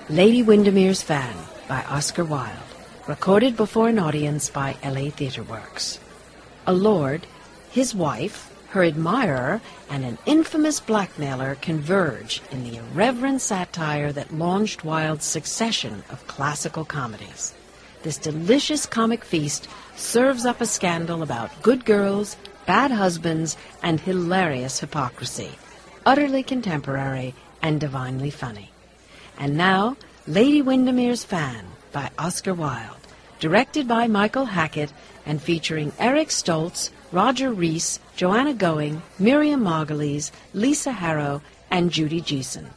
Lady Windermere's Fan by Oscar Wilde, recorded before an audience by LA Theatre Works. A lord, his wife, her admirer, and an infamous blackmailer converge in the irreverent satire that launched Wilde's succession of classical comedies. This delicious comic feast serves up a scandal about good girls, bad husbands, and hilarious hypocrisy, utterly contemporary and divinely funny. And now, Lady Windermere's Fan by Oscar Wilde, directed by Michael Hackett and featuring Eric Stoltz, Roger Rees, Joanna Going, Miriam Margolyes, Lisa Harrow, and Judy Geeson.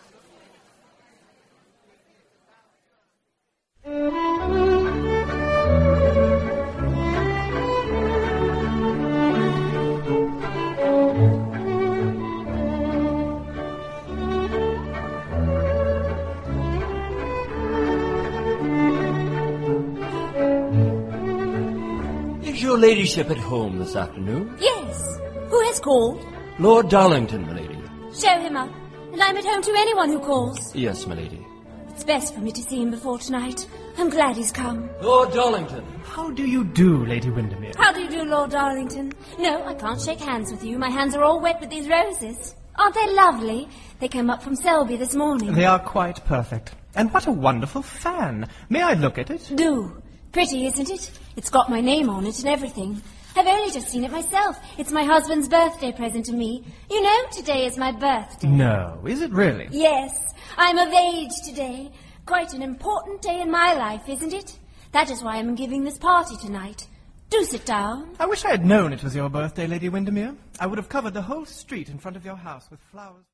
Is your ladyship at home this afternoon? Yes. Who has called? Lord Darlington, my lady. Show him up. And I'm at home to anyone who calls. Yes, my lady. It's best for me to see him before tonight. I'm glad he's come. Lord Darlington. How do you do, Lady Windermere? How do you do, Lord Darlington? No, I can't shake hands with you. My hands are all wet with these roses. Aren't they lovely? They came up from Selby this morning. They are quite perfect. And what a wonderful fan. May I look at it? Do. Pretty, isn't it? It's got my name on it and everything. I've only just seen it myself. It's my husband's birthday present to me. You know, today is my birthday. No, is it really? Yes, I'm of age today. Quite an important day in my life, isn't it? That is why I'm giving this party tonight. Do sit down. I wish I had known it was your birthday, Lady Windermere. I would have covered the whole street in front of your house with flowers.